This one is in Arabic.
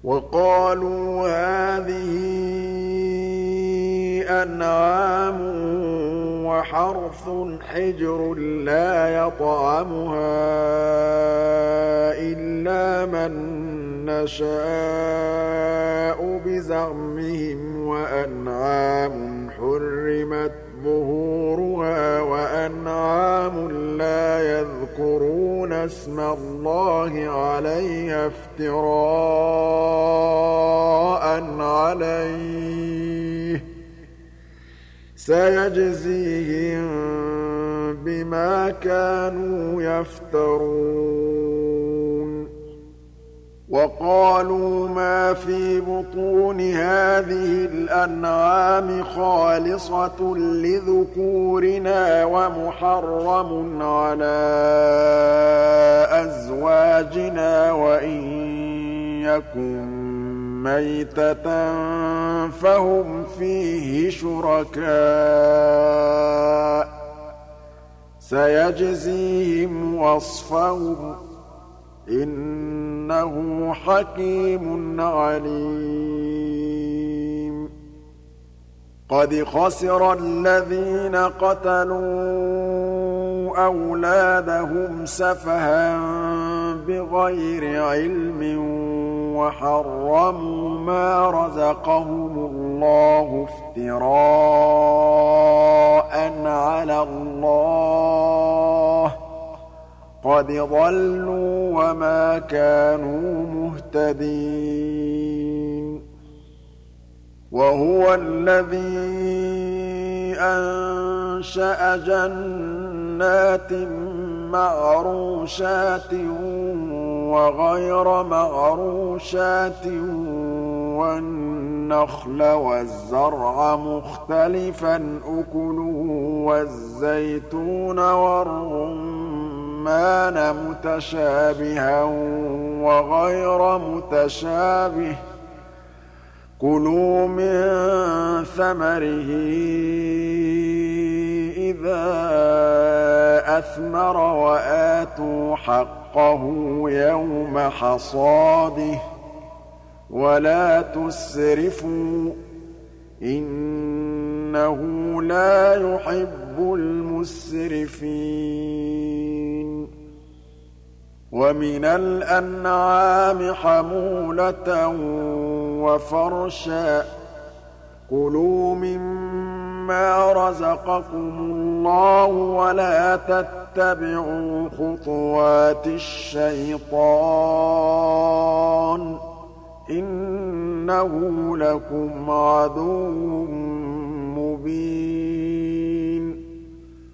وَقَالُوا هَٰذِهِ أَنْعَامٌ وَحَرْثٌ حِجْرٌ لَّا يَطْعَمُهَا إِلَّا مَن نَّشَاءُ بِزَعْمِهِمْ وَأَنْعَامٌ حُرِّمَتْ ظُهُورُهَا وَأَنْعَامٌ لَّا يَذْكُرُونَ اسْمَ اللَّهِ عَلَيْهَا افْتِرَاءً عَلَيْهِ ۚ سَيَجْزِيهِم بِمَا كَانُوا يَفْتَرُونَ وَقَالُوا مَا فِي بُطُونِ هَٰذِهِ الْأَنْعَامِ خَالِصَةٌ لِّذُكُورِنَا وَمُحَرَّمٌ عَلَىٰ أَزْوَاجِنَا وَإِن يَكُن مَّيْتَةً فَهُمْ فِيهِ شُرَكَاءُ ۚ سَيَجْزِيهِمْ وَصْفَهُمْ ۚ إِنَّهُ حَكِيمٌ عَلِيمٌ قَدْ خَسِرَ الَّذِينَ قَتَلُوا أَوْلَادَهُمْ سَفَهًا بِغَيْرِ عِلْمٍ وَحَرَّمُوا مَا رَزَقَهُمُ اللَّهُ افْتِرَاءً عَلَى اللَّهِ ۚ قَدْ ضَلُّوا وَمَا كَانُوا مُهْتَدِينَ وَهُوَ الَّذِي أَنشَأَ جَنَّاتٍ مَّعْرُوشَاتٍ وَغَيْرَ مَعْرُوشَاتٍ وَالنَّخْلَ وَالزَّرْعَ مُخْتَلِفًا أُكُلُهُ وَالزَّيْتُونَ وَالرُّمَّانَ مُتَشَابِهًا وَغَيْرَ مُتَشَابِهٍ ۚ كُلُوا مِن ثَمَرِهِ إِذَا أَثْمَرَ وَآتُوا حَقَّهُ يَوْمَ حَصَادِهِ ۖ وَلَا تُسْرِفُوا ۚ إِنَّهُ لَا يُحِبُّ الْمُسْرِفِينَ وَمِنَ الْأَنْعَامِ حَمُولَةً وَفَرْشًا ۚ كُلُوا مِمَّا رَزَقَكُمُ اللَّهُ وَلَا تَتَّبِعُوا خُطُوَاتِ الشَّيْطَانِ ۚ إِنَّهُ لَكُمْ عَدُوٌّ مُّبِينٌ